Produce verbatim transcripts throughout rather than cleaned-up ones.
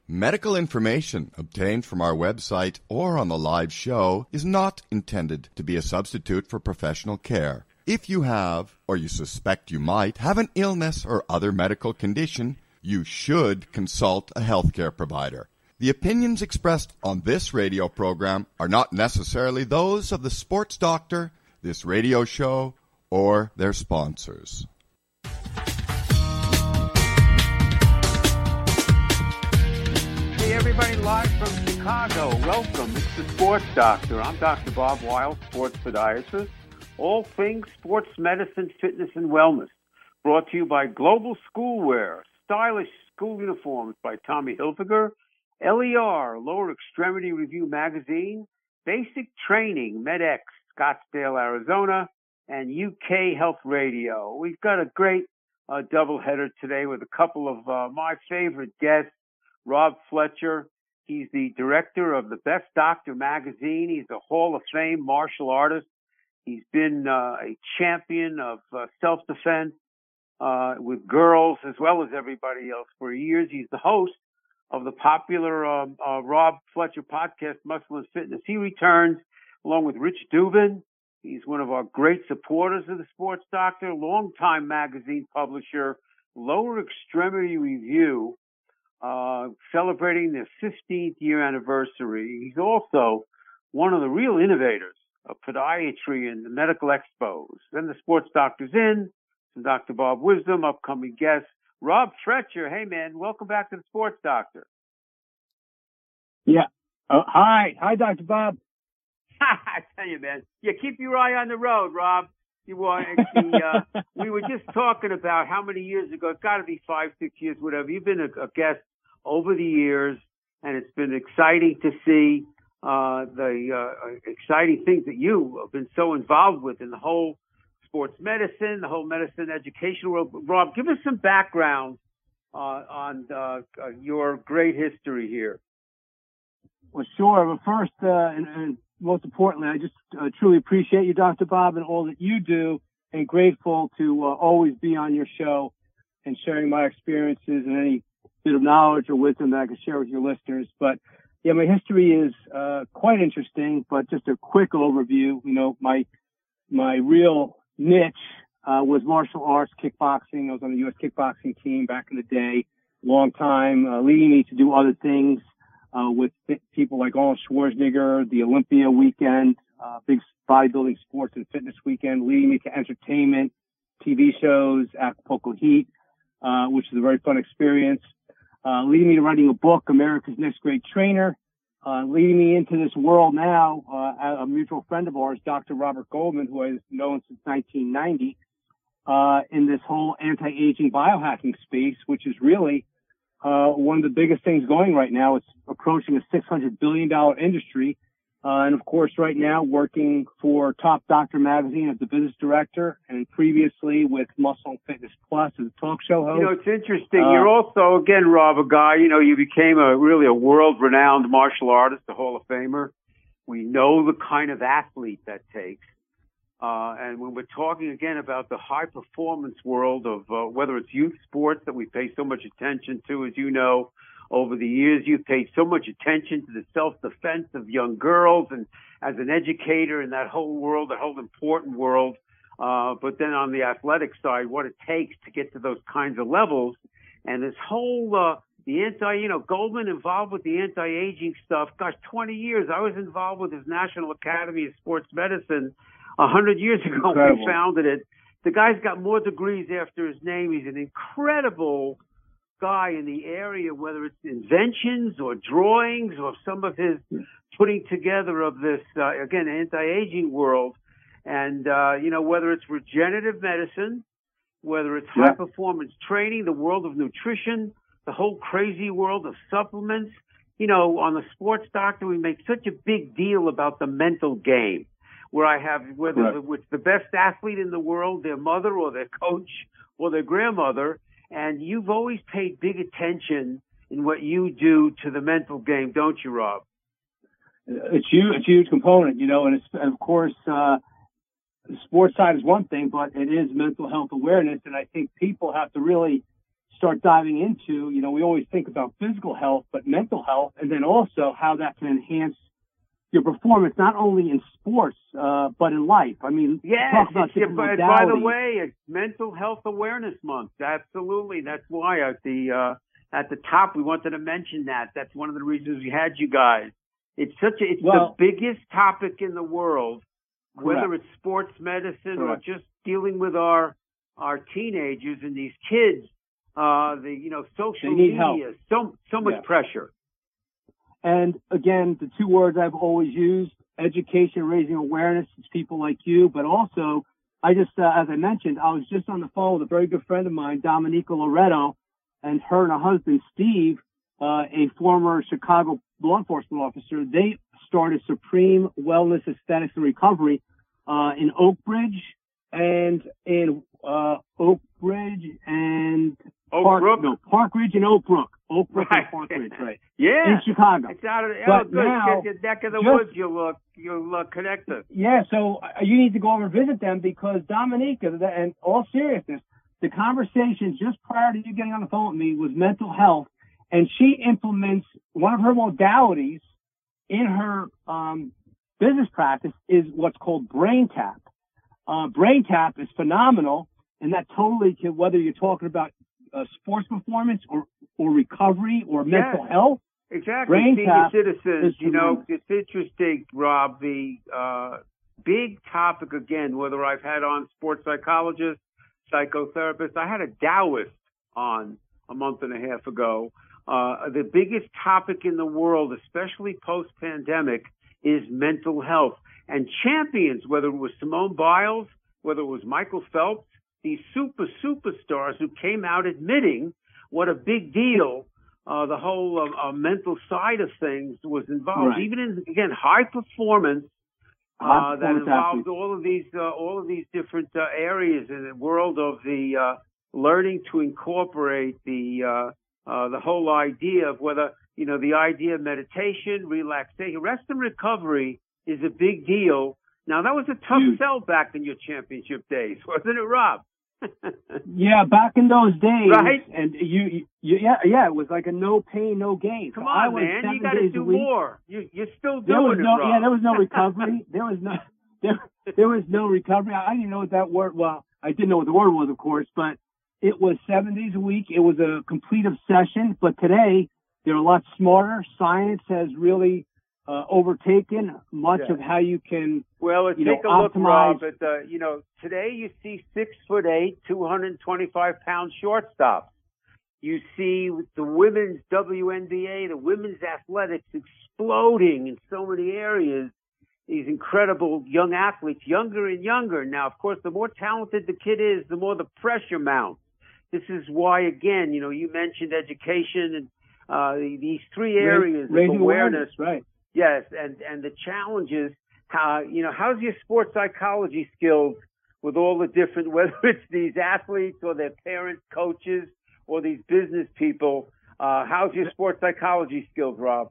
Medical information obtained from our website or on the live show is not intended to be a substitute for professional care. If you have, or you suspect you might, have an illness or other medical condition, you should consult a healthcare provider. The opinions expressed on this radio program are not necessarily those of the sports doctor, this radio show, or their sponsors. Hey everybody, live from Chicago. Welcome. It's the Sports Doctor. I'm Doctor Bob Weil, sports podiatrist. All things sports medicine, fitness, and wellness. Brought to you by Global Schoolwear, stylish school uniforms by Tommy Hilfiger, L E R, Lower Extremity Review Magazine, Basic Training, MedX, Scottsdale, Arizona, and U K Health Radio. We've got a great uh, doubleheader today with a couple of uh, my favorite guests. Rob Fletcher, he's the director of the Best Doctor magazine. He's a Hall of Fame martial artist. He's been uh, a champion of uh, self-defense uh, with girls as well as everybody else for years. He's the host of the popular uh, uh, Rob Fletcher podcast, Muscle and Fitness. He returns along with Rich Dubin. He's one of our great supporters of the Sports Doctor, longtime magazine publisher, Lower Extremity Review, uh, celebrating their fifteenth year anniversary. He's also one of the real innovators of podiatry and the medical expos. Then the Sports Doctor's in, some Doctor Bob Wisdom, upcoming guests. Rob Fletcher, hey man, welcome back to the Sports Doctor. Yeah. Uh, hi. Hi, Doctor Bob. I tell you, man, yeah, keep your eye on the road, Rob. You want? Uh, we were just talking about how many years ago. It's got to be five, six years, whatever. You've been a, a guest over the years, and it's been exciting to see uh, the uh, exciting things that you have been so involved with in the whole sports medicine, the whole medicine education world. Rob, give us some background uh, on uh, uh, your great history here. Well, sure. But first, uh, and, and most importantly, I just uh, truly appreciate you, Doctor Bob, and all that you do, and grateful to uh, always be on your show and sharing my experiences and any bit of knowledge or wisdom that I can share with your listeners. But yeah, my history is uh, quite interesting, but just a quick overview. You know, my my real niche uh, was martial arts, kickboxing. I was on the U S kickboxing team back in the day, long time, uh, leading me to do other things. Uh, with people like Arnold Schwarzenegger, the Olympia weekend, uh, big bodybuilding sports and fitness weekend, leading me to entertainment, T V shows, Acapulco Heat, uh, which is a very fun experience, uh, leading me to writing a book, America's Next Great Trainer, uh, leading me into this world now, uh, a mutual friend of ours, Doctor Robert Goldman, who I've known since nineteen ninety, uh, in this whole anti-aging biohacking space, which is really Uh, one of the biggest things going right now. It's approaching a six hundred billion dollars industry. Uh, and of course, right now working for Top Doctor magazine as the business director, and previously with Muscle and Fitness Plus as a talk show host. You know, it's interesting. Uh, You're also, again, Rob, a guy, you know, you became a really a world-renowned martial artist, a Hall of Famer. We know the kind of athlete that takes. Uh, and when we're talking again about the high performance world of, uh, whether it's youth sports that we pay so much attention to, as you know, over the years, you've paid so much attention to the self-defense of young girls, and as an educator in that whole world, that whole important world. Uh, but then on the athletic side, what it takes to get to those kinds of levels, and this whole, uh, the anti, you know, Goldman involved with the anti-aging stuff. Gosh, twenty years. I was involved with his National Academy of Sports Medicine. A hundred years ago, Incredible. we founded it. The guy's got more degrees after his name. He's an incredible guy in the area, whether it's inventions or drawings or some of his putting together of this, uh, again, anti-aging world. And, uh, you know, whether it's regenerative medicine, whether it's Yeah. high-performance training, the world of nutrition, the whole crazy world of supplements. You know, on the Sports Doctor, we make such a big deal about the mental game, where I have, whether Right. it's the best athlete in the world, their mother or their coach or their grandmother, and you've always paid big attention in what you do to the mental game, don't you, Rob? It's huge, it's a huge component, you know, and it's, and of course, uh, the sports side is one thing, but it is mental health awareness. And I think people have to really start diving into, you know, we always think about physical health, but mental health, and then also how that can enhance your performance, not only in sports, uh, but in life. I mean, yes, talk about different by, modalities. by the way, it's Mental Health Awareness Month. Absolutely. That's why at the, uh, at the top, we wanted to mention that. That's one of the reasons we had you guys. It's such a, it's well, the biggest topic in the world, correct. whether it's sports medicine Correct. or just dealing with our, our teenagers and these kids, uh, the, you know, social media, help. so, so much yeah. pressure. And again, the two words I've always used, education, raising awareness, it's people like you, but also, I just, uh, as I mentioned, I was just on the phone with a very good friend of mine, Dominica Loretto, and her and her husband, Steve, uh, a former Chicago law enforcement officer. They started Supreme Wellness Aesthetics and Recovery, uh, in Oak Ridge and in, uh, Oak Ridge and Oak Park, Brook? no, Park Ridge and Oak Brook. Oak Brook Right. and Park Ridge, right. Yeah. In Chicago. It's out of the, But oh, good. now, Get your neck of the just- woods, you'll, uh, you'll uh, connect us. Yeah, so uh, you need to go over and visit them because Dominica, and all seriousness, the conversation just prior to you getting on the phone with me was mental health, and she implements one of her modalities in her um, business practice is what's called Brain Tap. Uh, Brain Tap is phenomenal, and that totally can, whether you're talking about uh, sports performance or, or recovery or mental Yes. health. Exactly. Brain Senior tap citizens, is you know, tremendous. it's interesting, Rob, the uh, big topic again, whether I've had on sports psychologists, psychotherapists. I had a Taoist on a month and a half ago. Uh, the biggest topic in the world, especially post-pandemic, is mental health. And champions, whether it was Simone Biles, whether it was Michael Phelps, these super superstars who came out admitting what a big deal uh, the whole uh, uh, mental side of things was involved. Right. Even in, again, high performance, High uh, that performance involved athletes. all of these, uh, all of these different uh, areas in the world of the uh, learning to incorporate the uh, uh, the whole idea of whether, you know, the idea of meditation, relaxation, rest and recovery is a big deal. Now, that was a tough Huge. sell back in your championship days, wasn't it, Rob? Yeah, back in those days, Right? and you, you, yeah, yeah, it was like a no pain, no gain. Come So I on, went man. seven You got to days a do week. more. You, you're still There was doing no, it, Rob. yeah, there was no recovery. There was no, there, there was no recovery. I didn't know what that word. Well, I didn't know what the word was, of course, but it was seven days a week. It was a complete obsession. But today, they're a lot smarter. Science has really uh, overtaken much Yeah. of how you can. Well, let's you take know, a look, optimize- Rob, at the, you know, today you see six foot eight, two hundred twenty-five pound shortstops. You see the women's W N B A, the women's athletics exploding in so many areas. These incredible young athletes, younger and younger. Now, of course, the more talented the kid is, the more the pressure mounts. This is why, again, you know, you mentioned education and uh, these three areas raising of awareness. right? Yes, and, and the challenges, how, you know, how's your sports psychology skills with all the different, whether it's these athletes or their parents, coaches, or these business people, uh, how's your sports psychology skills, Rob?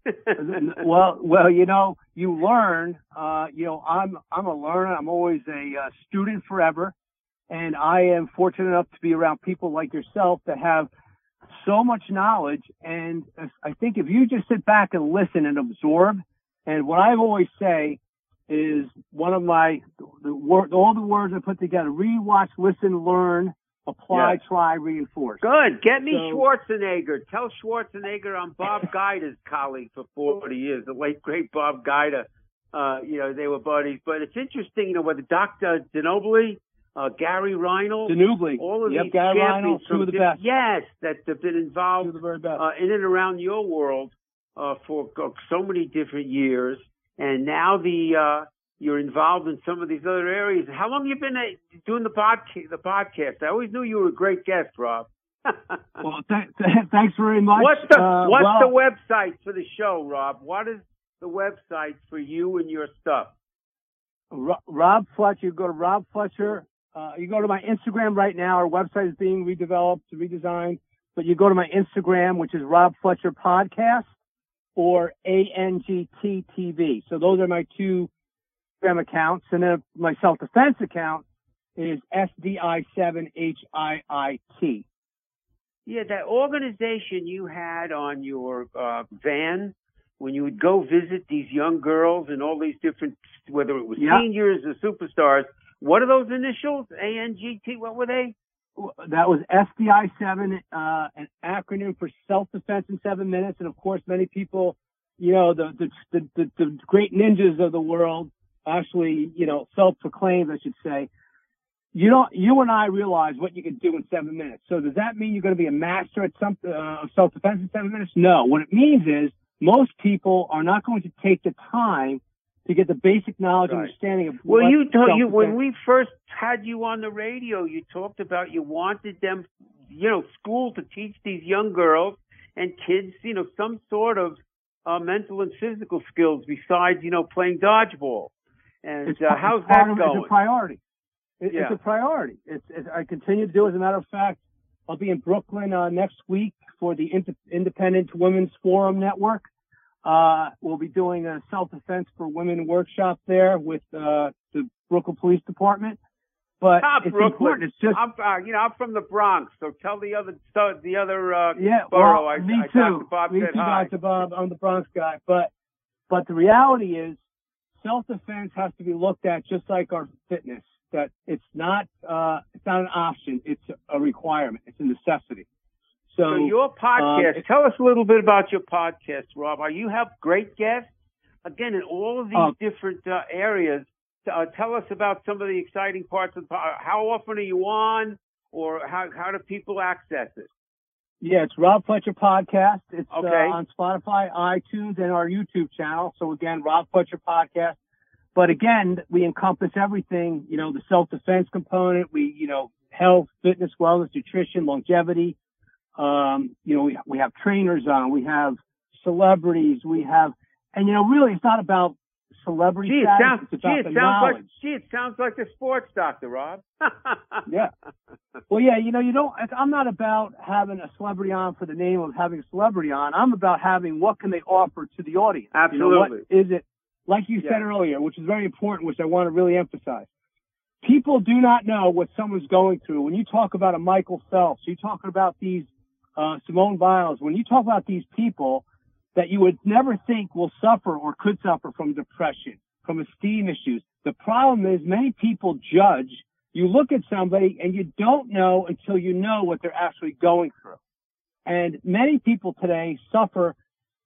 well, well, you know, you learn, uh, you know, I'm, I'm a learner. I'm always a uh, student forever. And I am fortunate enough to be around people like yourself that have so much knowledge. And I think if you just sit back and listen and absorb, and what I always say is one of my, the word, all the words I put together, read, watch, listen, learn, apply, Yes. try, reinforce. Good. Get me So- Schwarzenegger. Tell Schwarzenegger I'm Bob Guida's colleague for forty years, the late, great Bob Guida. Uh, you know, they were buddies. But it's interesting, you know, whether Doctor Ginobili, uh, Gary Reynolds, Danubli. all of Yep, these Gary champions Reynolds, two from of the diff- best. Yes, that have been Two involved of the very best. uh, in and around your world uh, for uh, so many different years, and now the uh, you're involved in some of these other areas. How long have you been uh, doing the podcast? The podcast. I always knew you were a great guest, Rob. Well, th- th- thanks very much. What's the Uh, What's well, the website for the show, Rob? What is the website for you and your stuff? Ro- Rob Fletcher, you go to Rob Fletcher. Uh, you go to my Instagram right now. Our website is being redeveloped, redesigned. But you go to my Instagram, which is Rob Fletcher Podcast or A N G T T V. So those are my two Instagram accounts. And then my self-defense account is S D I seven H I I T. Yeah, that organization you had on your uh, van when you would go visit these young girls and all these different, whether it was yeah. seniors or superstars. What are those initials? A N G T. What were they? That was S D I seven, uh, an acronym for self-defense in seven minutes. And of course, many people, you know, the, the, the, the, the great ninjas of the world actually, you know, self-proclaimed, I should say. You don't, you and I realize what you can do in seven minutes. So does that mean you're going to be a master at some, uh, of self-defense in seven minutes? No. What it means is most people are not going to take the time to get the basic knowledge and Right. understanding of Well, what you told you self-defense- when we first had you on the radio, you talked about you wanted them, you know, school to teach these young girls and kids, you know, some sort of uh, mental and physical skills besides, you know, playing dodgeball. And It's uh, part- how's it's part that of- going? It's a priority. It, Yeah. It's a priority. It's, it's, I continue to do. As a matter of fact, I'll be in Brooklyn uh, next week for the Ind- Independent Women's Forum Network. Uh, we'll be doing a self-defense for women workshop there with uh, the Brooklyn Police Department. But Ah, it's Brooklyn. important. It's just I'm, uh, you know, I'm from the Bronx, so tell the other, so the other uh, yeah. borough. Well, I, me I, too. Doctor Bob me said too, hi. Doctor Bob. I'm the Bronx guy. But but the reality is, self-defense has to be looked at just like our fitness. That it's not uh, it's not an option. It's a requirement. It's a necessity. So, So your podcast, um, tell us a little bit about your podcast, Rob. Are you have great guests? Again, in all of these Um, different uh, areas, uh, tell us about some of the exciting parts of the pod. How often are you on, or how how do people access it? Yeah, it's Rob Fletcher Podcast. It's Okay. uh, on Spotify, iTunes, and our YouTube channel. So again, Rob Fletcher Podcast. But again, we encompass everything, you know, the self-defense component. We, you know, health, fitness, wellness, nutrition, longevity. Um, you know, we, we have trainers on, we have celebrities, we have, and you know, really it's not about celebrity Gee, it status, sounds, it's gee, about it the sounds knowledge. like gee, it sounds like a sports doctor, Rob. Yeah. Well, yeah, you know, you don't, I'm not about having a celebrity on for the name of having a celebrity on. I'm about having what can they offer to the audience. Absolutely. You know, what is it, like you said Yeah. earlier, which is very important, which I want to really emphasize. People do not know what someone's going through. When you talk about a Michael Phelps, you talk about these, uh, Simone Biles, when you talk about these people that you would never think will suffer or could suffer from depression, from esteem issues. The problem is many people judge. You look at somebody and you don't know until you know what they're actually going through. And many people today suffer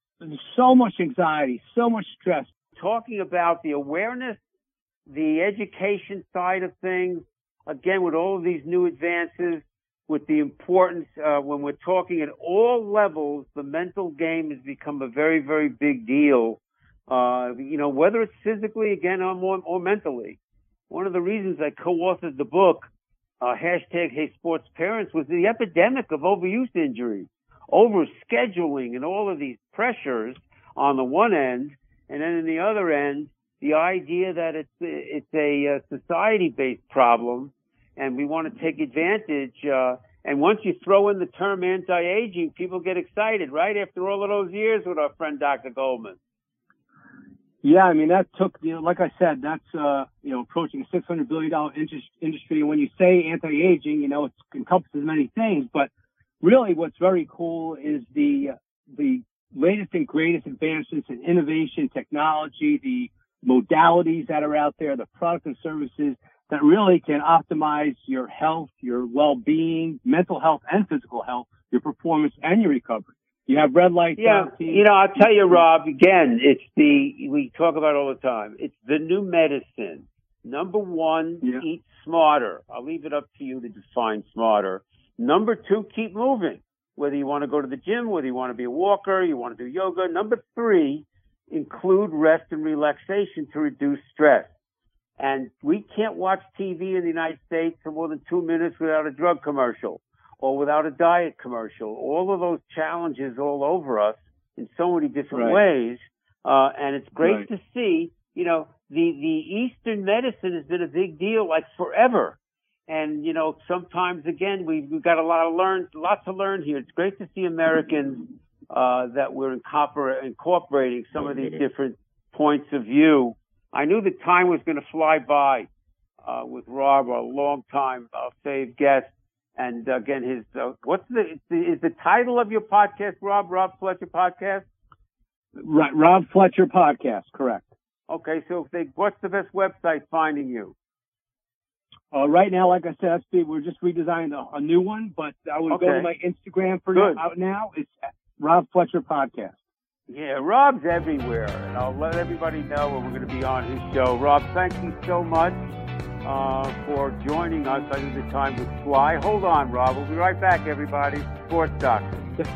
so much anxiety, so much stress. Talking about the awareness, the education side of things, again, with all of these new advances, with the importance, uh, when we're talking at all levels, the mental game has become a very, very big deal. Uh, you know, whether it's physically, again, or, more, or mentally. One of the reasons I co-authored the book, uh, hashtag Hey Sports Parents, was the epidemic of overuse injuries, overscheduling, and all of these pressures on the one end, and then on the other end, the idea that it's it's a uh, society-based problem, and we want to take advantage. Uh, and once you throw in the term anti-aging, people get excited, right? After all of those years with our friend Doctor Goldman. Yeah, I mean, that took, you know, like I said, that's, uh, you know, approaching a six hundred billion dollars industry. And when you say anti-aging, you know, it encompasses many things, but really what's very cool is the, the latest and greatest advancements in innovation, technology, the modalities that are out there, the products and services that really can optimize your health, your well-being, mental health and physical health, your performance and your recovery. You have red light Yeah, therapy. you know, I'll tell you, Rob, again, it's the, we talk about it all the time. It's the new medicine. Number one, Yeah. eat smarter. I'll leave it up to you to define smarter. Number two, keep moving. Whether you want to go to the gym, whether you want to be a walker, you want to do yoga. Number three, include rest and relaxation to reduce stress. And we can't watch T V in the United States for more than two minutes without a drug commercial or without a diet commercial. All of those challenges all over us in so many different Right. ways. Uh, and it's great Right. to see, you know, the, the Eastern medicine has been a big deal like forever. And, you know, sometimes again, we've, we've got a lot to learn, lots to learn here. It's great to see Americans, uh, that we're incorpor- incorporating some of these different points of view. I knew the time was going to fly by, uh, with Rob, a long time, I'll say, guest. And again, his uh, what's the is the title of your podcast, Rob? Rob Fletcher Podcast. Right, Rob Fletcher Podcast, correct. Okay, so if they, what's the best website finding you? Uh, right now, like I said, that's the, we're just redesigning a, a new one, but I would Okay. go to my Instagram for Good. now, out now. It's Rob Fletcher Podcast. Yeah, Rob's everywhere, and I'll let everybody know when we're going to be on his show. Rob, thank you so much uh, for joining us. I think the time would fly. Hold on, Rob. We'll be right back, everybody. Sports Doctor.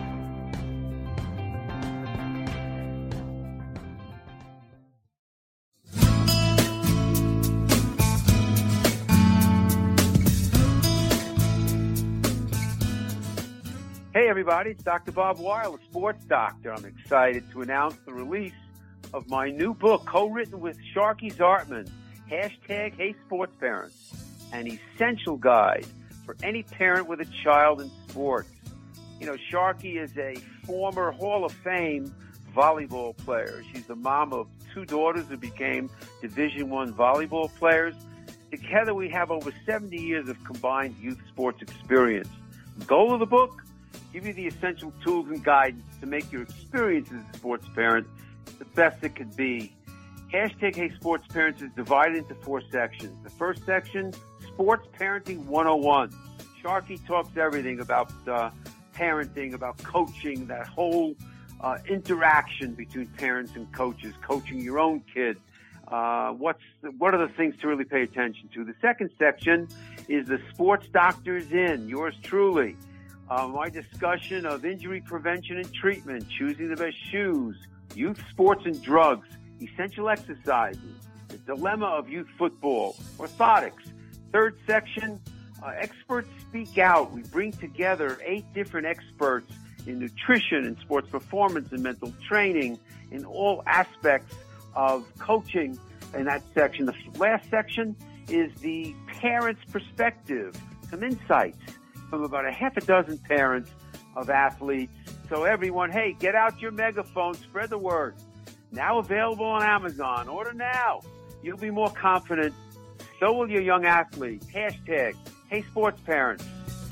Hey everybody, it's Doctor Bob Weil, a sports doctor. I'm excited to announce the release of my new book, co-written with Sharky Zartman, hashtag Hey Sports Parents, an essential guide for any parent with a child in sports. You know, Sharky is a former Hall of Fame volleyball player. She's the mom of two daughters who became Division One volleyball players. Together we have over seventy years of combined youth sports experience. The goal of the book? Give you the essential tools and guidance to make your experience as a sports parent the best it could be. Hashtag Hey Sports Parents is divided into four sections. The first section, Sports Parenting one oh one. Sharky talks everything about uh, parenting, about coaching, that whole uh, interaction between parents and coaches, coaching your own kid. Uh, what's what are the things to really pay attention to? The second section is the Sports Doctor's In, yours truly. Uh, my discussion of injury prevention and treatment, choosing the best shoes, youth sports and drugs, essential exercises, the dilemma of youth football, orthotics. Third section, uh, experts speak out. We bring together eight different experts in nutrition and sports performance and mental training in all aspects of coaching in that section. The last section is the parent's perspective, some insights from about a half a dozen parents of athletes. So everyone, hey, get out your megaphone, spread the word. Now available on Amazon. Order now. You'll be more confident. So will your young athlete. Hashtag Hey Sports Parents.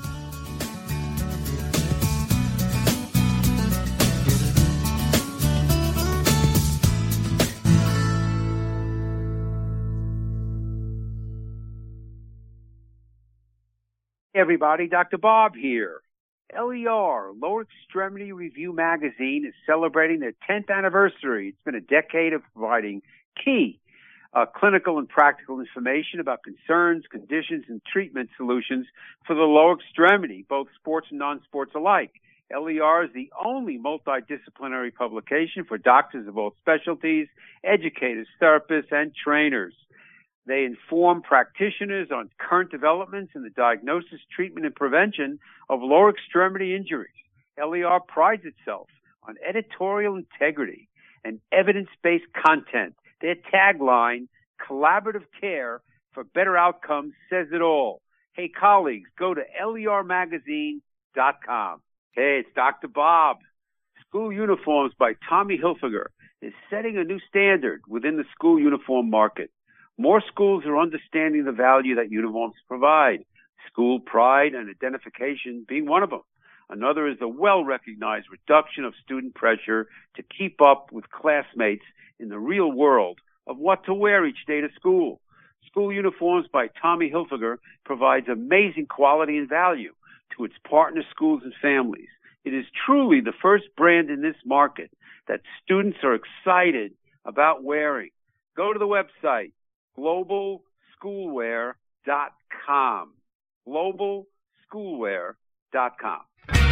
Hey everybody, Doctor Bob here. L E R, Lower Extremity Review Magazine, is celebrating their tenth anniversary. It's been a decade of providing key uh, clinical and practical information about concerns, conditions, and treatment solutions for the lower extremity, both sports and non-sports alike. L E R is the only multidisciplinary publication for doctors of all specialties, educators, therapists, and trainers. They inform practitioners on current developments in the diagnosis, treatment, and prevention of lower extremity injuries. L E R prides itself on editorial integrity and evidence-based content. Their tagline, collaborative care for better outcomes, says it all. Hey, colleagues, go to L E R magazine dot com. Hey, it's Doctor Bob. School uniforms by Tommy Hilfiger is setting a new standard within the school uniform market. More schools are understanding the value that uniforms provide, school pride and identification being one of them. Another is the well-recognized reduction of student pressure to keep up with classmates in the real world of what to wear each day to school. School Uniforms by Tommy Hilfiger provides amazing quality and value to its partner schools and families. It is truly the first brand in this market that students are excited about wearing. Go to the website, global schoolwear dot com. global schoolwear dot com.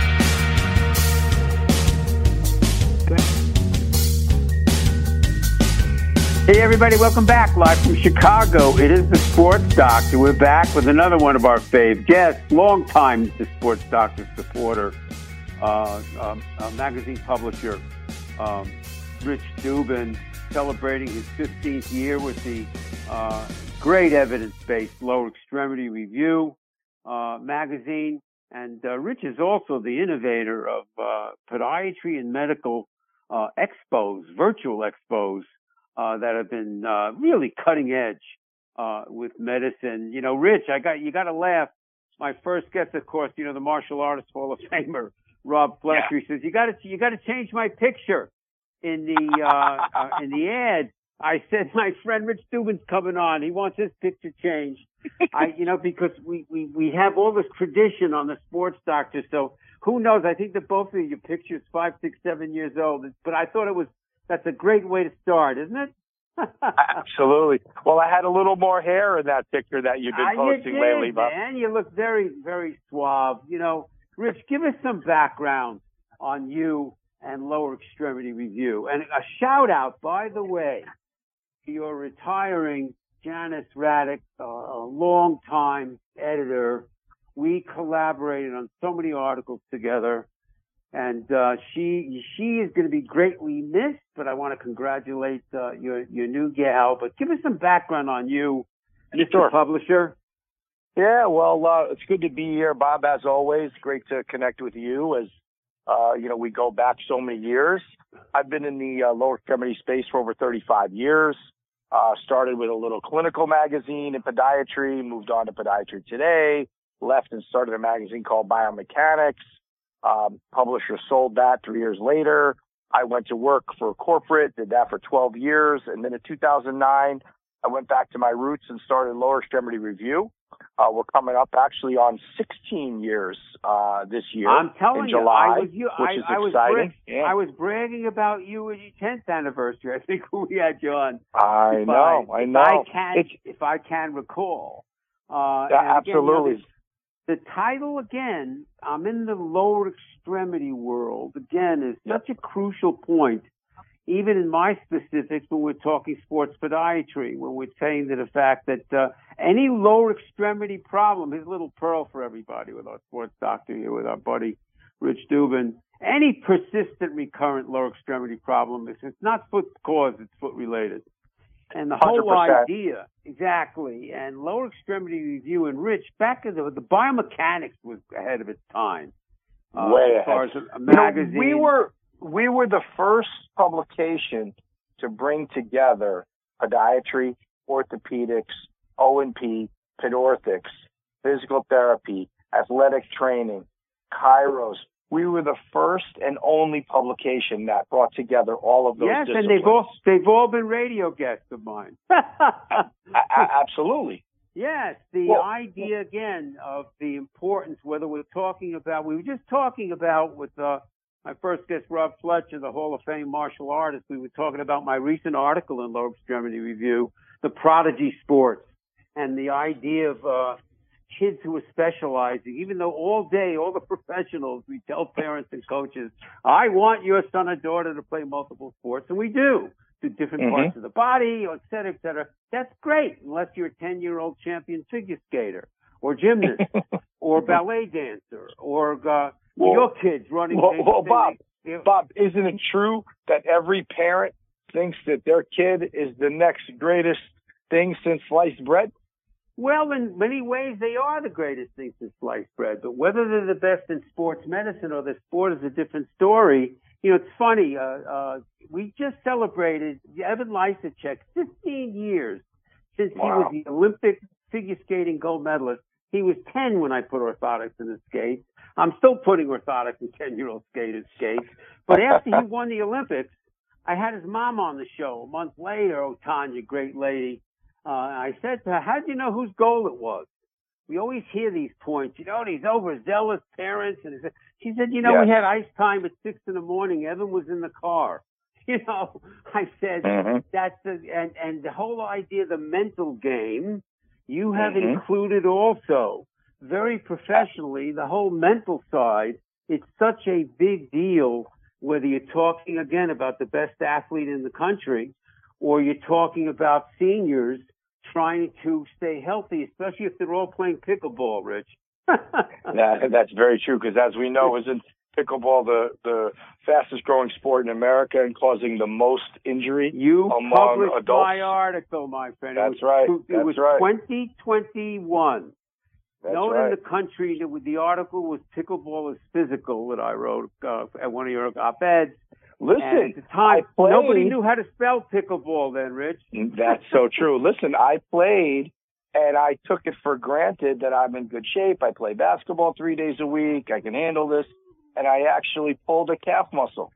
Hey everybody, welcome back live from Chicago. It is the Sports Doctor. We're back with another one of our fave guests, longtime the Sports Doctor supporter, uh, um, uh, magazine publisher, um, Rich Dubin, celebrating his fifteenth year with the uh, great evidence-based Lower Extremity Review uh, magazine. And uh, Rich is also the innovator of uh, podiatry and medical uh, expos, virtual expos, uh, that have been uh, really cutting edge uh, with medicine. You know, Rich, I got you got to laugh. my first guest, of course, you know, the martial artist Hall of Famer, Rob Fletcher, yeah. He says, you got to, you got to change my picture in the, uh, uh, in the ad. I said, my friend Rich Dubin's coming on. He wants his picture changed. I, you know, because we, we, we have all this tradition on the Sports Doctor. So who knows? I think that both of your pictures five, six, seven years old. But I thought it was, that's a great way to start, isn't it? Absolutely. Well, I had a little more hair in that picture that you've been posting you did, lately, Bob. Man, you look very, very suave. You know, Rich, give us some background on you and Lower Extremity Review. And a shout out, by the way, to your retiring Janice Raddick, uh, a long-time editor. We collaborated on so many articles together. And uh, she she is going to be greatly missed, but I want to congratulate uh, your your new gal. But give us some background on you, Mister Sure. Publisher. Yeah, well, uh, it's good to be here, Bob. As always, great to connect with you. As uh, you know, we go back so many years. I've been in the uh, lower extremity space for over thirty-five years. Uh, started with a little clinical magazine in podiatry, moved on to Podiatry Today, left and started a magazine called Biomechanics. Um, publisher sold that three years later. I went to work for corporate, did that for twelve years. And then in two thousand nine, I went back to my roots and started Lower Extremity Review. Uh, we're coming up actually on sixteen years, uh, this year. I'm telling in you, July, I was, you, which I, is I exciting. Was yeah. I was bragging about you at your tenth anniversary. I think we had you on. I know, I, I know. If I can, it's, if I can recall. Uh, yeah, again, absolutely. You know, the title, again, I'm in the lower extremity world, again, is such a crucial point, even in my specifics when we're talking sports podiatry, when we're saying that the fact that uh, any lower extremity problem, his little pearl for everybody with our sports doctor here, with our buddy Rich Dubin, any persistent recurrent lower extremity problem, it's not foot caused, it's foot related. And the whole one hundred percent. idea, exactly, and Lower Extremity Review and Rich, back in the, the biomechanics was ahead of its time. Uh, Way as far ahead. as a, a magazine. You know, we were, we were the first publication to bring together podiatry, orthopedics, O and P, pedorthics, physical therapy, athletic training, chiros. We were the first and only publication that brought together all of those yes, disciplines. and they've all they've all been radio guests of mine. a- a- absolutely. Yes, the well, idea again of the importance, whether we're talking about, we were just talking about with uh, my first guest, Rob Fletcher, the Hall of Fame martial artist. We were talking about my recent article in Lower Extremity Review, the prodigy sports, and the idea of uh, kids who are specializing, even though all day, all the professionals, we tell parents and coaches, I want your son or daughter to play multiple sports, and we do, to different mm-hmm. parts of the body, et cetera, et cetera. That's great, unless you're a ten-year-old champion figure skater, or gymnast, or ballet dancer, or uh, well, your kids running. Well, they, well they, Bob, they, they, Bob, isn't it true that every parent thinks that their kid is the next greatest thing since sliced bread? Well, in many ways, they are the greatest thing since sliced bread. But whether they're the best in sports medicine or the sport is a different story. You know, it's funny. Uh, uh, we just celebrated Evan Lysacek, fifteen years since wow. he was the Olympic figure skating gold medalist. He was ten when I put orthotics in his skates. I'm still putting orthotics in ten-year-old skaters' skates. But after he won the Olympics, I had his mom on the show a month later. Oh, Tanya, great lady. Uh, I said to her, how did you know whose goal it was? We always hear these points, you know, these overzealous parents. And she said, you know, yes. we had ice time at six in the morning. Evan was in the car. You know, I said, mm-hmm. that's the, and, and the whole idea, the mental game, you have mm-hmm. included also very professionally the whole mental side. It's such a big deal, whether you're talking again about the best athlete in the country or you're talking about seniors trying to stay healthy, especially if they're all playing pickleball, Rich. that, that's very true, because as we know, isn't pickleball the, the fastest growing sport in America and causing the most injury you among published adults? My article, my friend. That's it was, right. It That's was right. twenty twenty-one. That's Known right. in the country that the article was Pickleball is Physical that I wrote uh, at one of your op-eds. Listen, and at the time, played, nobody knew how to spell pickleball then, Rich. That's so true. Listen, I played And I took it for granted that I'm in good shape. I play basketball three days a week. I can handle this. And I actually pulled a calf muscle.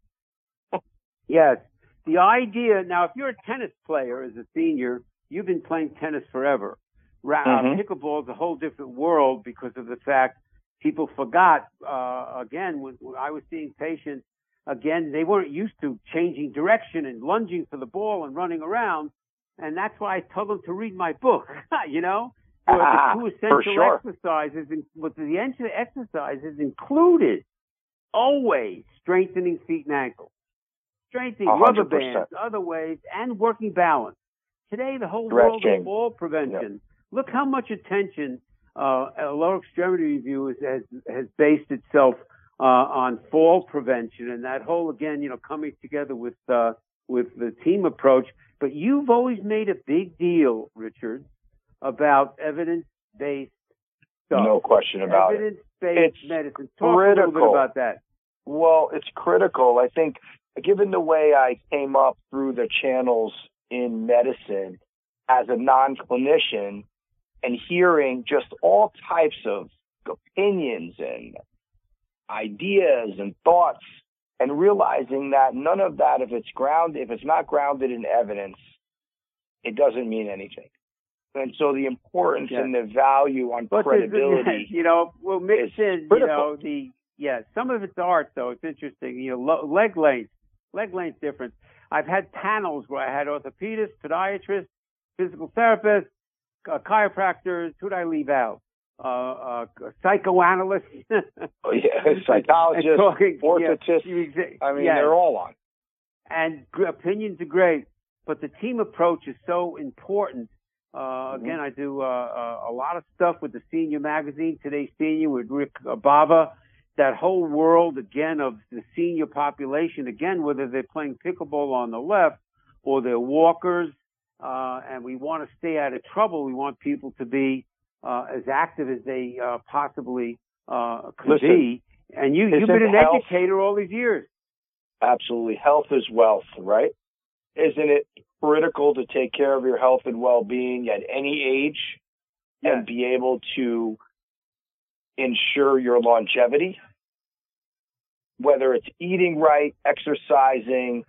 Yes. The idea, now, if you're a tennis player as a senior, you've been playing tennis forever. Ra- Mm-hmm. uh, pickleball is a whole different world because of the fact people forgot, uh, again, when, when I was seeing patients, again, they weren't used to changing direction and lunging for the ball and running around. And that's why I told them to read my book, you know? Where Ah, the two for essential sure. exercises, in, with the essential exercises included always strengthening feet and ankles, strengthening one rubber hundred percent. bands, other ways, and working balance. Today, the whole Stretching. world is ball prevention. Yep. Look how much attention uh, a lower extremity review is, has has based itself uh, on fall prevention, and that whole again, you know, coming together with uh, with the team approach. But you've always made a big deal, Richard, about evidence-based stuff. No question about it. Evidence-based It's medicine. Talk a little bit critical. about that. Well, it's critical. I think, given the way I came up through the channels in medicine as a non-clinician and hearing just all types of opinions and ideas and thoughts and realizing that none of that, if it's grounded, if it's not grounded in evidence, it doesn't mean anything. And so the importance Yeah. and the value on But there's- credibility, you know, we'll mix is in, you critical. know, the, yeah, some of it's art, though. It's interesting. You know, lo- leg length, leg length difference. I've had panels where I had orthopedists, podiatrists, physical therapists, uh, chiropractors. Who did I leave out? Uh, uh, psychoanalysts. oh, yeah, psychologists, And talking- orthotists. yeah, you exa- I mean, yeah. they're all on. And g- opinions are great, but the team approach is so important. Uh, Mm-hmm. Again, I do uh, uh, a lot of stuff with the Senior Magazine, Today's Senior, with Rick uh, Bava. That whole world, again, of the senior population, again, whether they're playing pickleball on the left or they're walkers, uh, and we want to stay out of trouble. We want people to be uh, as active as they uh, possibly uh, could Listen, be. And you, you've isn't been an health- educator all these years. Absolutely. Health is wealth, right? Isn't it critical to take care of your health and well-being at any age Yes. and be able to ensure your longevity? Whether it's eating right, exercising,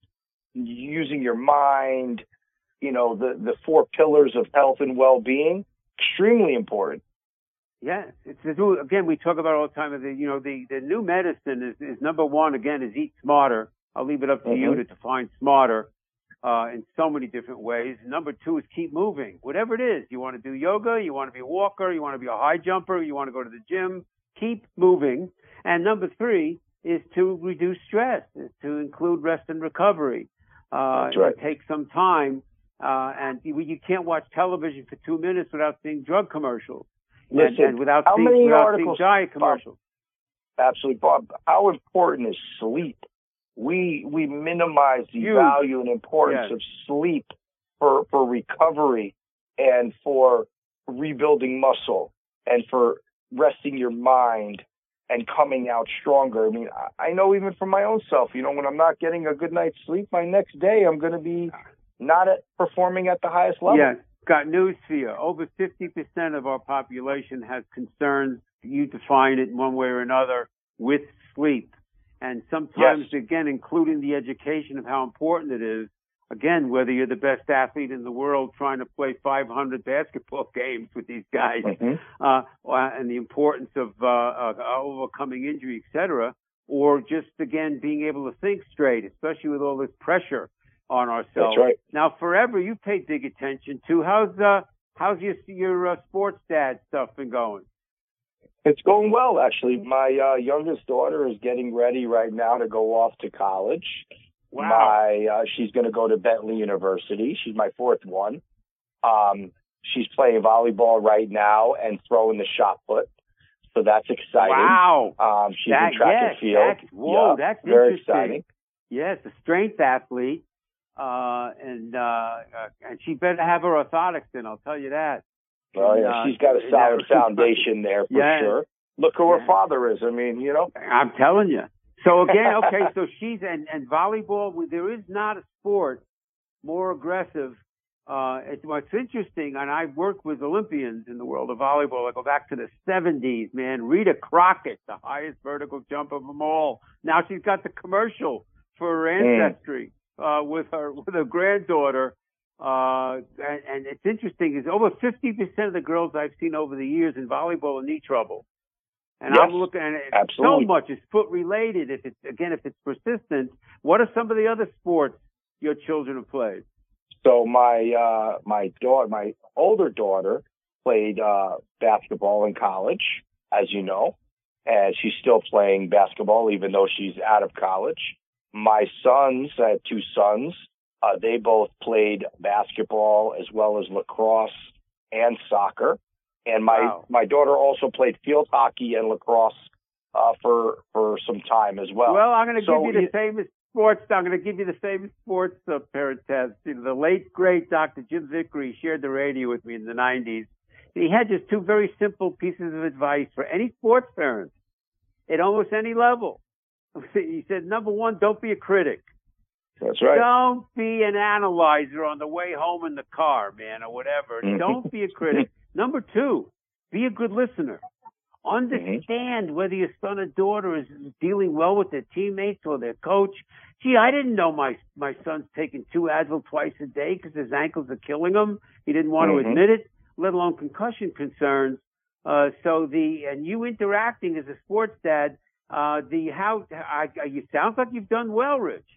using your mind, you know, the, the four pillars of health and well-being, extremely important. Yes, it's again we talk about all the time. The you know the, the new medicine is, is number one. Again, is eat smarter. I'll leave it up to Mm-hmm. you to define smarter uh, in so many different ways. Number two is keep moving. Whatever it is, you want to do yoga, you want to be a walker, you want to be a high jumper, you want to go to the gym. Keep moving. And number three is to reduce stress, is to include rest and recovery. Uh, That's right. It takes some time, uh, and you, you can't watch television for two minutes without seeing drug commercials. Listen, and, and without how seeing, many without articles, seeing diet commercials. Bob, absolutely, Bob. How important is sleep? We we minimize the Huge. value and importance Yes. of sleep for for recovery and for rebuilding muscle and for resting your mind and coming out stronger. I mean, I, I know even for my own self, you know, when I'm not getting a good night's sleep, my next day I'm going to be not at, performing at the highest level. Yes. Got news for you. Over fifty percent of our population has concerns, you define it in one way or another, with sleep. And sometimes, Yes. again, including the education of how important it is, again, whether you're the best athlete in the world trying to play five hundred basketball games with these guys, Mhm. uh, and the importance of uh, uh, overcoming injury, et cetera, or just, again, being able to think straight, especially with all this pressure on ourselves. That's right. Now, forever, you paid big attention to how's uh, how's your your uh, sports dad stuff been going? It's going well, actually. My uh, youngest daughter is getting ready right now to go off to college. Wow. My uh, she's going to go to Bentley University. She's my fourth one. Um, she's playing volleyball right now and throwing the shot put, so that's exciting. Wow. Um, she's That- in track yes, and field. that's- whoa, Yeah, that's very interesting. exciting. Yes, a strength athlete, uh, and uh, uh, and she better have her orthotics in. I'll tell you that. Oh And, yeah, uh, she's got a and solid that- foundation there for Yeah. sure. Look who Yeah. her father is. I mean, you know. I'm telling you. So again, okay, so she's and, and volleyball. There is not a sport more aggressive Uh, it's what's interesting, and I've worked with Olympians in the world of volleyball. I go back to the seventies, man. Rita Crockett, the highest vertical jump of them all. Now she's got the commercial for her ancestry uh, with her with her granddaughter. Uh, and, and it's interesting is over fifty percent of the girls I've seen over the years in volleyball are knee trouble. And yes, I'm looking at it. Absolutely. So much is foot related. If it's, again, if it's persistent, what are some of the other sports your children have played? So my, uh, my daughter, my older daughter played, uh, basketball in college, as you know, and she's still playing basketball even though she's out of college. My sons, I have two sons, uh, they both played basketball as well as lacrosse and soccer. And my, Wow. my daughter also played field hockey and lacrosse, uh, for, for some time as well. Well, I'm going to So give you the it- famous sports. I'm going to give you the famous sports uh, parent test. You know, the late great Doctor Jim Vickery shared the radio with me in the nineties. He had just two very simple pieces of advice for any sports parent at almost any level. He said, number one, don't be a critic. That's right. Don't be an analyzer on the way home in the car, man, or whatever. Mhm. Don't be a critic. Number two, be a good listener. Understand whether your son or daughter is dealing well with their teammates or their coach. Gee, I didn't know my my son's taking two Advil twice a day because his ankles are killing him. He didn't want Mhm. to admit it, let alone concussion concerns. Uh, so the and you interacting as a sports dad, uh, the how I, I, it sounds like you've done well, Rich.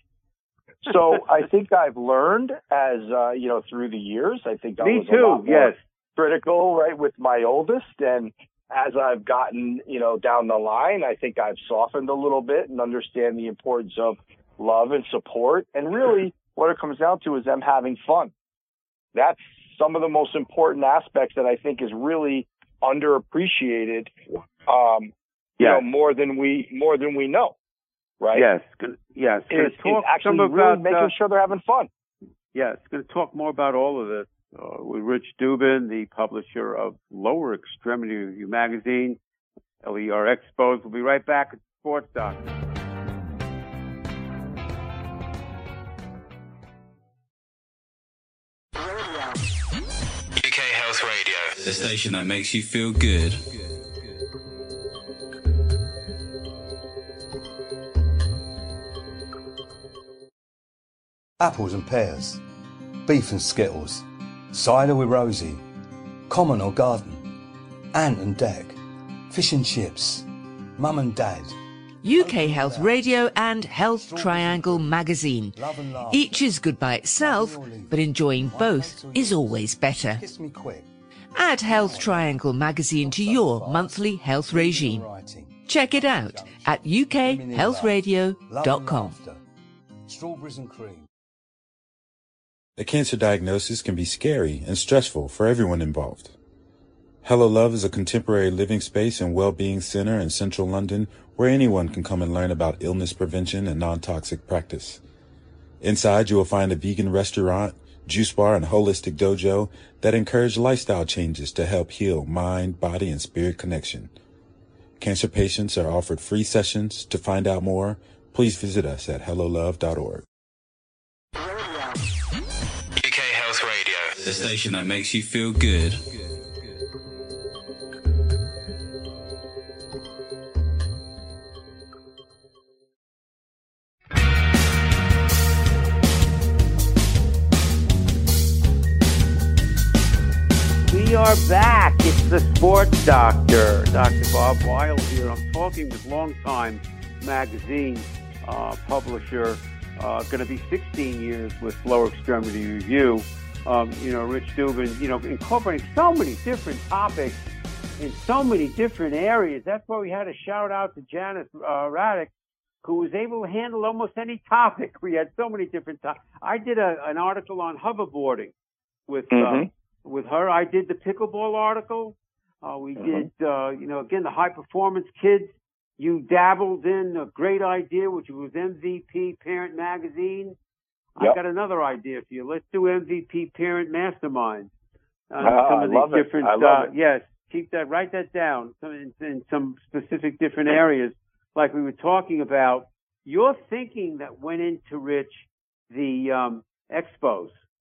So I think I've learned as, uh, you know, through the years. I think I Me was a too. lot more Yes. critical, right, with my oldest. And as I've gotten, you know, down the line, I think I've softened a little bit and understand the importance of love and support. And really what it comes down to is them having fun. That's some of the most important aspects that I think is really underappreciated, um, you Yes. know, more than we, more than we know. Right? Yes. Gonna, yes. Gonna Is, is talk actually some really about making uh, sure they're having fun. yes. Going to talk more about all of this uh, with Rich Dubin, the publisher of Lower Extremity Review magazine, L E R Expos. We'll be right back at Sports Doctor. U K Health Radio, the station that makes you feel good. Apples and pears, beef and skittles, cider with Rosie, common or garden, ant and deck, fish and chips, mum and dad. U K Health Radio and Health Triangle magazine. Each is good by itself, but enjoying both is always better. Kiss me quick. Add Health Triangle magazine to your monthly health regime. Check it out at u k health radio dot com. Strawberries and cream. A cancer diagnosis can be scary and stressful for everyone involved. Hello Love is a contemporary living space and well-being center in central London where anyone can come and learn about illness prevention and non-toxic practice. Inside, you will find a vegan restaurant, juice bar, and holistic dojo that encourage lifestyle changes to help heal mind, body, and spirit connection. Cancer patients are offered free sessions. To find out more, please visit us at hello love dot org. U K Health Radio, the station that makes you feel good. We are back. It's the Sports Doctor, Doctor Bob Weil here. I'm talking with longtime magazine uh, publisher, uh, going to be sixteen years with Lower Extremity Review. Um, you know, Rich Dubin, you know, incorporating so many different topics in so many different areas. That's why we had a shout out to Janice uh, Raddick, who was able to handle almost any topic. We had so many different topics. I did a, an article on hoverboarding with Mm-hmm. uh, with her. I did the pickleball article. Uh, we Mm-hmm. did, uh, you know, again, the high performance kids. You dabbled in a great idea, which was M V P Parent Magazine. Yep. I got another idea for you. Let's do M V P Parent Mastermind. Uh, Ah, some I of love these it. different, I love uh, it. yes, keep that, write that down some, in, in some specific different areas, like we were talking about. Your thinking that went into, Rich, the um, expos,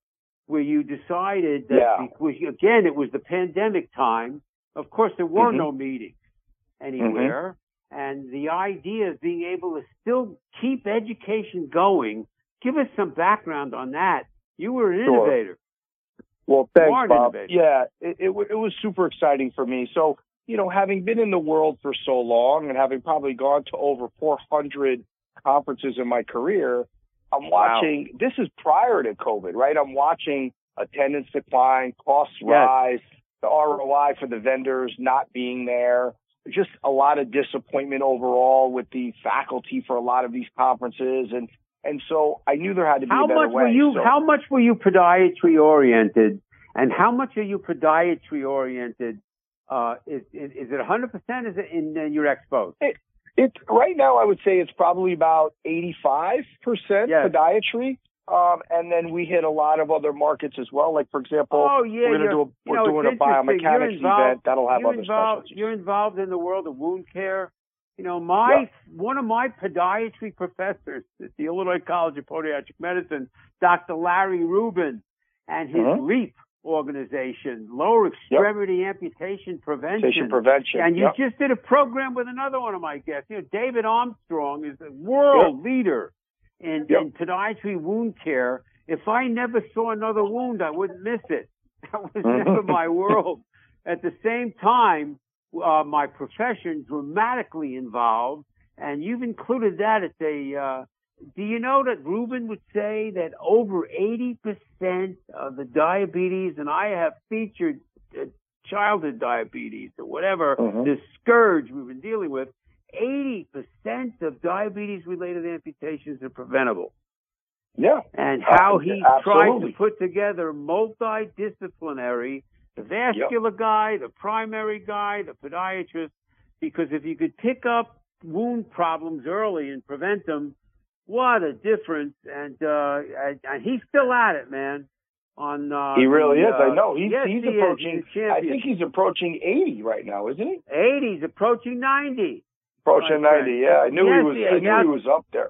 where you decided that, Yeah. because, again, it was the pandemic time. Of course, there were Mm-hmm. no meetings anywhere. Mm-hmm. And the idea of being able to still keep education going. Give us some background on that. You were an Sure. innovator. Well, thanks, Smart Bob. innovator. Yeah, it, it, w- it was super exciting for me. So, you know, having been in the world for so long and having probably gone to over four hundred conferences in my career, I'm watching, wow. This is prior to COVID, right? I'm watching attendance decline, costs yes. rise, the R O I for the vendors not being there, just a lot of disappointment overall with the faculty for a lot of these conferences. And, and so I knew there had to be how a better much way. Were you, so, how much were you podiatry oriented, and how much are you podiatry oriented? Uh, is, is, is it one hundred percent? Is it in uh, your expos? It, It's right now, I would say it's probably about eighty-five percent yes. podiatry. Um, and then we hit a lot of other markets as well. Like, for example, oh, yeah, we're going to do a, we're know, doing a biomechanics event that'll have other involved, specialties. You're involved in the world of wound care. You know, my, yep. one of my podiatry professors at the Illinois College of Podiatric Medicine, Doctor Larry Rubin, and his mm-hmm. LEAP organization, Lower Extremity yep. Amputation Prevention. Amputation Prevention. And you yep. just did a program with another one of my guests. You know, David Armstrong is a world yep. leader in, yep. in podiatry wound care. If I never saw another wound, I wouldn't miss it. That was never my world. At the same time, uh, my profession dramatically involved, and you've included that at the, uh, do you know that Rubin would say that over eighty percent of the diabetes, and I have featured uh, childhood diabetes or whatever, mm-hmm. the scourge we've been dealing with, eighty percent of diabetes-related amputations are preventable. Yeah. And how uh, he absolutely. tried to put together multidisciplinary, the vascular yep. guy, the primary guy, the podiatrist, because if you could pick up wound problems early and prevent them, what a difference. And, uh, and, and he's still at it, man. On, uh, he really the, is. Uh, I know. He's, yes, he's he approaching, he's I think he's approaching eighty right now, isn't he? eighty. He's approaching ninety. Approaching ninety, yeah. I knew yes, he was, he, I knew out, he was up there.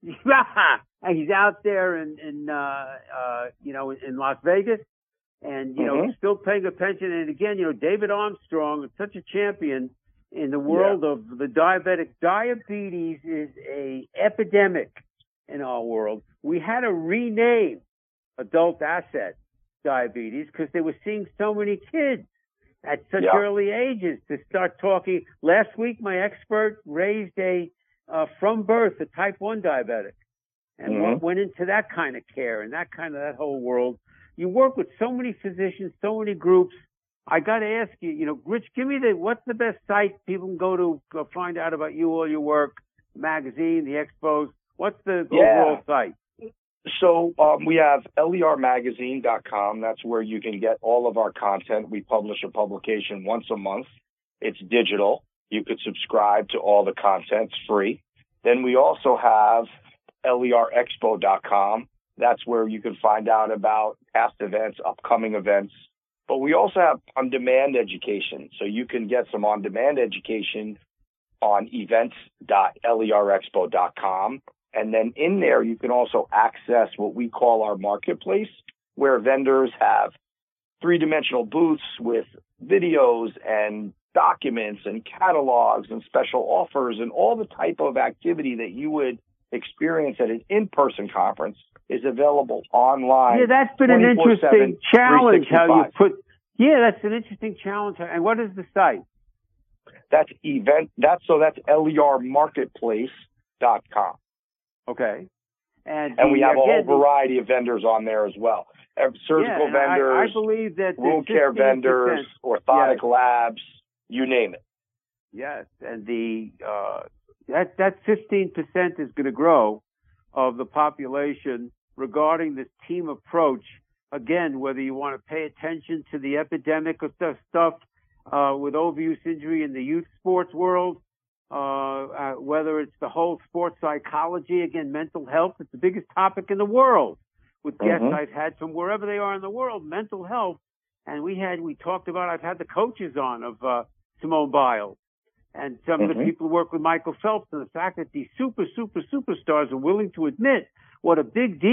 And he's out there in, in, uh, uh, you know, in Las Vegas and, you mm-hmm. know, still paying attention. And again, you know, David Armstrong is such a champion in the world yeah. of the diabetic. Diabetes is a epidemic in our world. We had to rename adult asset diabetes because they were seeing so many kids at such yeah. early ages to start talking. Last week, my expert raised a, uh, from birth, a type one diabetic and mm-hmm. went into that kind of care and that kind of, that whole world. You work with so many physicians, so many groups. I got to ask you, you know, Rich, give me the, what's the best site people can go to go find out about you, all your work, magazine, the expos? What's the yeah. overall site? So um, we have L E R magazine dot com. That's where you can get all of our content. We publish a publication once a month. It's digital. You could subscribe to all the content. It's free. Then we also have L E R expo dot com. That's where you can find out about past events, upcoming events. But we also have on-demand education. So you can get some on-demand education on events dot L E R expo dot com. And then in there, you can also access what we call our marketplace, where vendors have three-dimensional booths with videos and documents and catalogs and special offers, and all the type of activity that you would experience at an in-person conference is available online. Yeah, that's been an interesting challenge how you put, yeah, that's an interesting challenge. And what is the site? That's event, that's, so that's L E R marketplace dot com. Okay. And, and the, we have again, a whole variety of vendors on there as well. Surgical yeah, vendors, I, I believe that wound care vendors, orthotic yes. labs, you name it. Yes, and the uh, that that fifteen percent is going to grow of the population regarding this team approach. Again, whether you want to pay attention to the epidemic of stuff, stuff uh, with overuse injury in the youth sports world, Uh, uh, whether it's the whole sports psychology, again, mental health, it's the biggest topic in the world with guests mm-hmm. I've had from wherever they are in the world, mental health. And we had, we talked about, I've had the coaches on of, uh, Simone Biles and some mm-hmm. of the people who work with Michael Phelps, and the fact that these super, super, superstars are willing to admit what a big deal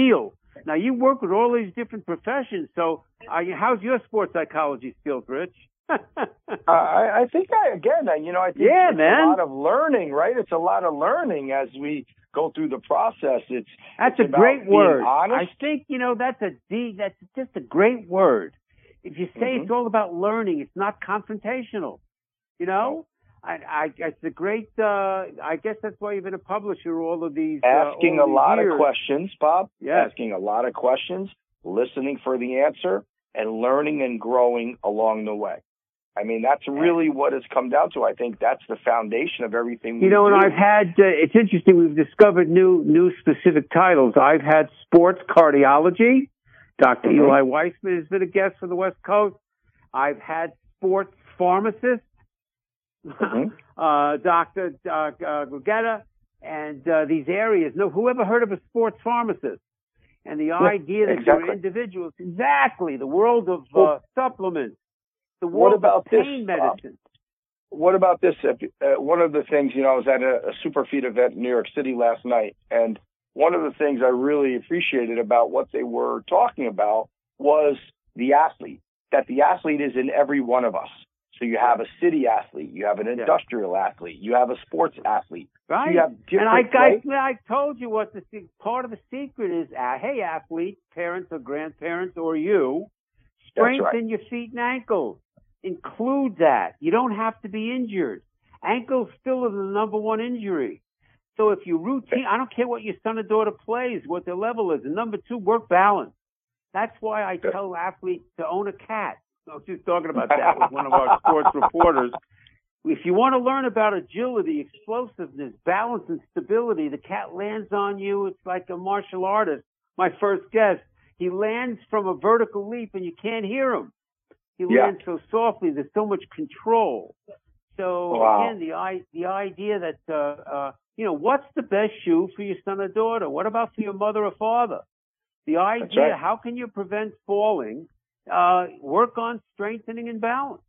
Now, you work with all these different professions, so are you, how's your sports psychology skills, Rich? uh, I, I think, I, again, you know, I think yeah, it's man. a lot of learning, right? It's a lot of learning as we go through the process. It's That's it's a great word. Honest. I think, you know, that's a D, that's just a great word. If you say mm-hmm. it's all about learning, it's not confrontational. You know? I, I, it's a great, uh, I guess that's why you've been a publisher all of these. Asking uh, a lot years. of questions, Bob. Yes. Asking a lot of questions, listening for the answer, and learning and growing along the way. I mean, that's really what it's come down to. I think that's the foundation of everything we You know, do. and I've had, uh, it's interesting, we've discovered new, new specific titles. I've had sports cardiology. Doctor Mm-hmm. Eli Weissman has been a guest for the West Coast. I've had sports pharmacist. Mm-hmm. uh, Doctor Uh, uh, Gugetta, and uh, these areas. No, whoever heard of a sports pharmacist? And the yeah, idea that exactly. you're individuals, exactly, the world of well, uh, supplements, the world what about of pain this, medicine. Uh, what about this? Uh, one of the things, you know, I was at a, a Superfeed event in New York City last night, and one of the things I really appreciated about what they were talking about was the athlete, that the athlete is in every one of us. So you have a city athlete, you have an industrial yeah. athlete, you have a sports athlete. Right. So you have and I, right? I, I told you what the part of the secret is. Uh, hey, athletes, parents or grandparents or you, strengthen right. your feet and ankles. Include that. You don't have to be injured. Ankles still are the number one injury. So if you routine, I don't care what your son or daughter plays, what their level is. And number two, work balance. That's why I tell athletes to own a cat. I was just talking about that with one of our sports reporters. If you want to learn about agility, explosiveness, balance, and stability, the cat lands on you. It's like a martial artist. My first guest, he lands from a vertical leap and you can't hear him. He yeah. lands so softly. There's so much control. So wow. again, the the idea that uh, uh, you know, what's the best shoe for your son or daughter? What about for your mother or father? The idea, right. how can you prevent falling? Uh, work on strengthening and balance,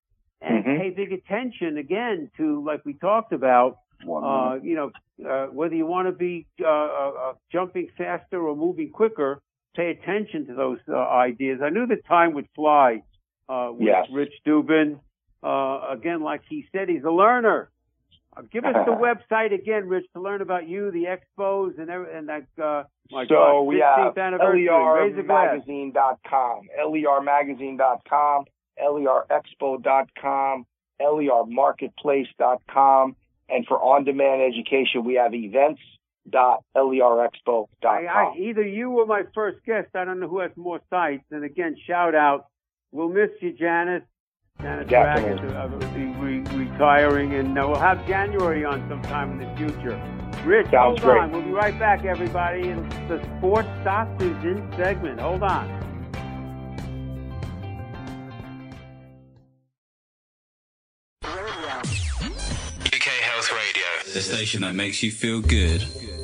and mm-hmm. pay big attention again to, like we talked about, uh, you know, uh, whether you want to be uh, uh, jumping faster or moving quicker, pay attention to those uh, ideas. I knew the time would fly uh, with yes. Rich Dubin. Uh, again, like he said, he's a learner. Uh, give us the website again, Rich, to learn about you, the expos, and every, and that. Uh, my so God, we have L E R Raise magazine dot com, L E R magazine dot com, L E R expo dot com, L E R marketplace dot com, and for on-demand education, we have events dot L E R expo dot com. Either you or my first guest, I don't know who has more sites. And again, shout out. We'll miss you, Janice. Janice Dragg is uh, re- retiring, and uh, we'll have January on sometime in the future. Rich, Sounds hold great. on. We'll be right back, everybody. It's the Sports Doctors In segment. Hold on. U K Health Radio, the station that makes you feel good.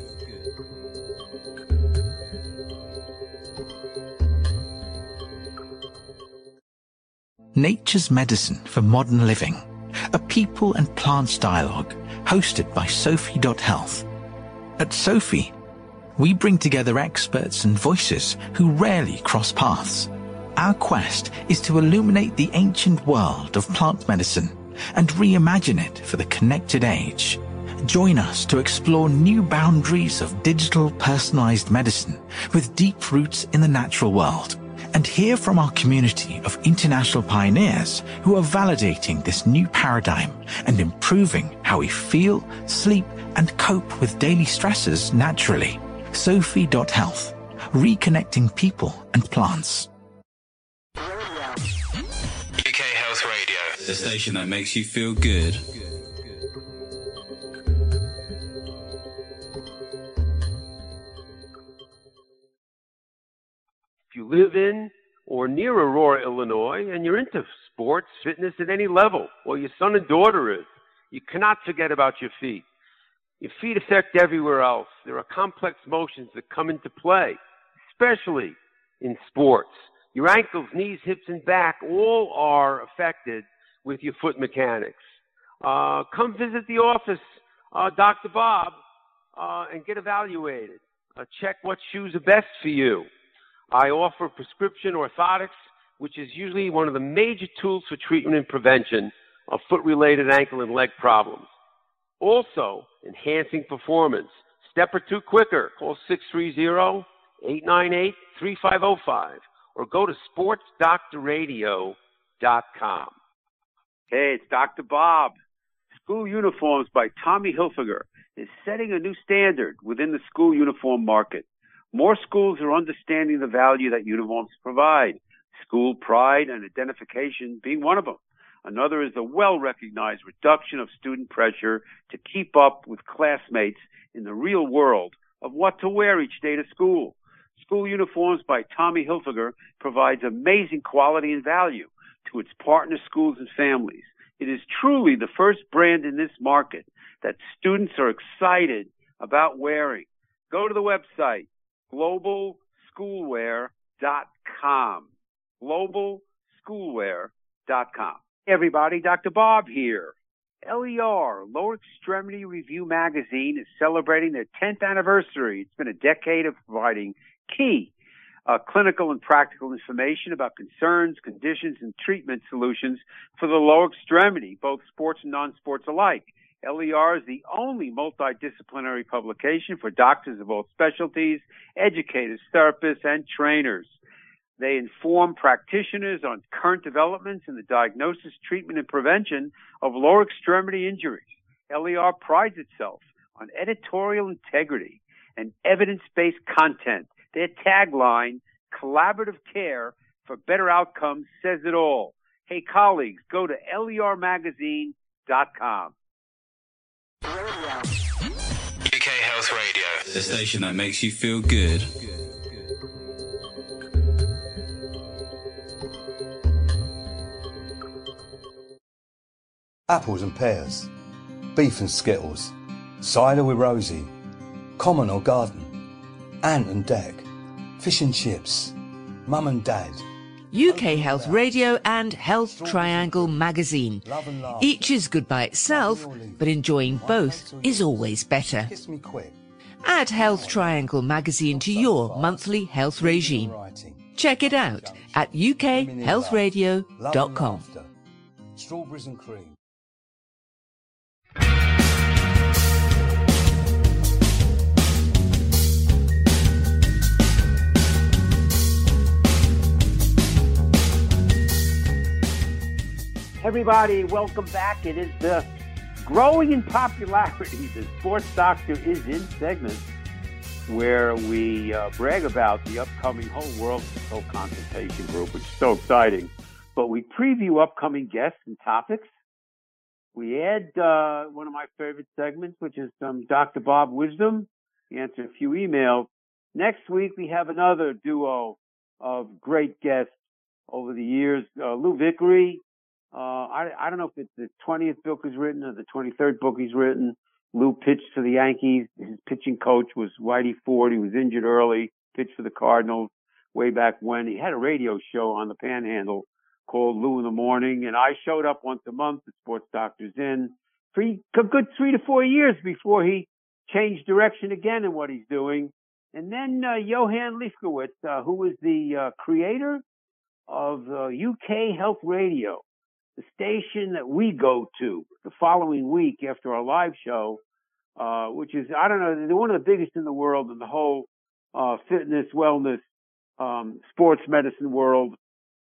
Nature's Medicine for Modern Living, a people and plants dialogue hosted by Sophie dot health. At Sophie, we bring together experts and voices who rarely cross paths. Our quest is to illuminate the ancient world of plant medicine and reimagine it for the connected age. Join us to explore new boundaries of digital personalized medicine with deep roots in the natural world, and hear from our community of international pioneers who are validating this new paradigm and improving how we feel, sleep, and cope with daily stresses naturally. Sophie dot health, reconnecting people and plants. U K Health Radio, the station that makes you feel good. If you live in or near Aurora, Illinois, and you're into sports, fitness at any level, or your son and daughter is, you cannot forget about your feet. Your feet affect everywhere else. There are complex motions that come into play, especially in sports. Your ankles, knees, hips, and back all are affected with your foot mechanics. Uh, come visit the office, uh, Doctor Bob, uh, and get evaluated. uh, check what shoes are best for you. I offer prescription orthotics, which is usually one of the major tools for treatment and prevention of foot-related ankle and leg problems. Also, enhancing performance. Step or two quicker. Call six three zero, eight nine eight, three five zero five or go to sports doctor radio dot com. Hey, it's Doctor Bob. School Uniforms by Tommy Hilfiger is setting a new standard within the school uniform market. More schools are understanding the value that uniforms provide, school pride and identification being one of them. Another is the well-recognized reduction of student pressure to keep up with classmates in the real world of what to wear each day to school. School Uniforms by Tommy Hilfiger provides amazing quality and value to its partner schools and families. It is truly the first brand in this market that students are excited about wearing. Go to the website, global schoolwear dot com. global schoolwear dot com. Hey everybody, Doctor Bob here. L E R, Lower Extremity Review Magazine, is celebrating their tenth anniversary. It's been a decade of providing key uh, clinical and practical information about concerns, conditions, and treatment solutions for the lower extremity, both sports and non-sports alike. L E R is the only multidisciplinary publication for doctors of all specialties, educators, therapists, and trainers. They inform practitioners on current developments in the diagnosis, treatment, and prevention of lower extremity injuries. L E R prides itself on editorial integrity and evidence-based content. Their tagline, collaborative care for better outcomes, says it all. Hey, colleagues, go to L E R magazine dot com. U K Health Radio, the station that makes you feel good. Apples and pears, beef and skittles, cider with Rosie, common or garden, ant and deck, fish and chips, mum and dad. U K Health Radio and Health Triangle Magazine. Each is good by itself, but enjoying both is always better. Add Health Triangle Magazine to your monthly health regime. Check it out at U K health radio dot com. Strawberries and cream. Everybody, welcome back. It is the growing in popularity. The Sports Doctor is in segment where we uh, brag about the upcoming Whole World Control Consultation Group, which is so exciting. But we preview upcoming guests and topics. We add uh, one of my favorite segments, which is some Doctor Bob Wisdom. We answer a few emails. Next week, we have another duo of great guests over the years. Uh, Lou Vickery. Uh, I, I don't know if it's the twentieth book he's written or the twenty-third book he's written. Lou pitched for the Yankees. His pitching coach was Whitey Ford. He was injured early, pitched for the Cardinals way back when. He had a radio show on the Panhandle called Lou in the Morning, and I showed up once a month at Sports Doctors Inn for a good three to four years before he changed direction again in what he's doing. And then uh, Johan Lefkowitz, uh, who was the uh, creator of uh, U K Health Radio, the station that we go to the following week after our live show, uh, which is, I don't know, they're one of the biggest in the world in the whole uh, fitness, wellness, um, sports medicine world,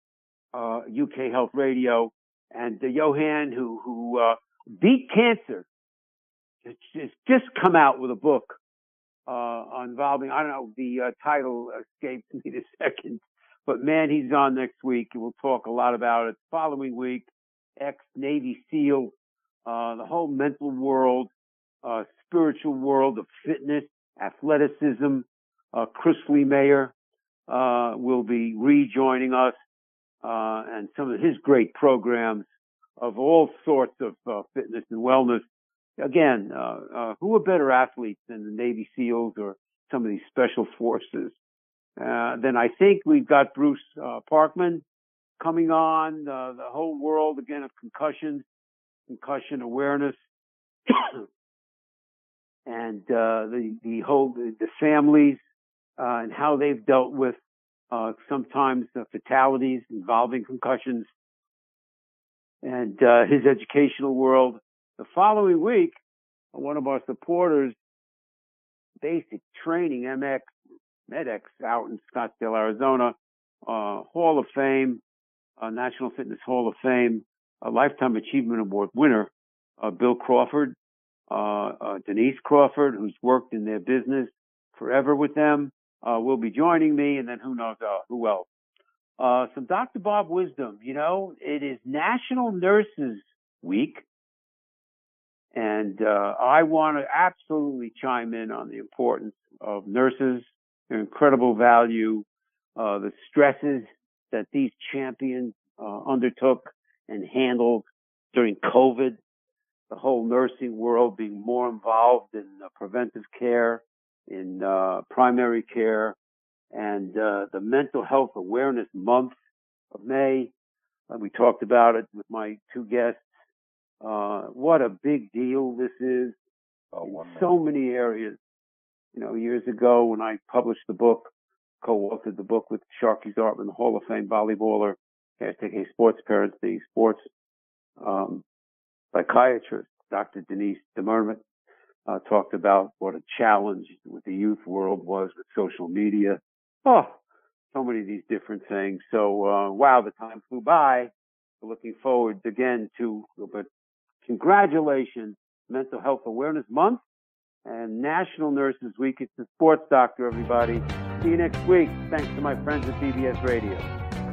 uh, U K Health Radio. And uh, Johan, who, who uh, beat cancer, has just come out with a book uh, involving, I don't know, the uh, title escapes me in a second, but man, he's on next week, and we'll talk a lot about it. The following week, ex-Navy SEAL, uh, the whole mental world, uh, spiritual world of fitness, athleticism. Uh, Chris Lee Mayer, uh, will be rejoining us, uh, and some of his great programs of all sorts of, uh, fitness and wellness. Again, uh, uh, who are better athletes than the Navy SEALs or some of these special forces? Uh, then I think we've got Bruce, uh, Parkman, coming on, uh, the whole world again of concussions, concussion awareness. and uh, the the whole the, the families uh, and how they've dealt with uh, sometimes the fatalities involving concussions, and uh, his educational world. The following week, one of our supporters, Basic Training M X MedX out in Scottsdale, Arizona, uh, Hall of Fame, uh, National Fitness Hall of Fame, a Lifetime Achievement Award winner, uh, Bill Crawford, uh, uh, Denise Crawford, who's worked in their business forever with them, uh, will be joining me, and then who knows uh, who else. Uh, some Doctor Bob wisdom. You know, it is National Nurses Week, and uh, I want to absolutely chime in on the importance of nurses, their incredible value, uh, the stresses that these champions uh, undertook and handled during COVID, the whole nursing world being more involved in uh, preventive care, in uh, primary care, and uh, the Mental Health Awareness Month of May. Uh, we talked about it with my two guests. Uh, what a big deal this is oh, in so many areas. You know, years ago when I published the book, co-authored the book with Sharky Zartman, the Hall of Fame volleyballer, hashtag sports parents, the sports um, psychiatrist, Doctor Denise DeMermott, uh, talked about what a challenge with the youth world was with social media. Oh, so many of these different things. So, uh, wow, the time flew by. We're looking forward again to, but congratulations, Mental Health Awareness Month and National Nurses Week. It's the Sports Doctor, everybody. See you next week. Thanks to my friends at B B S Radio.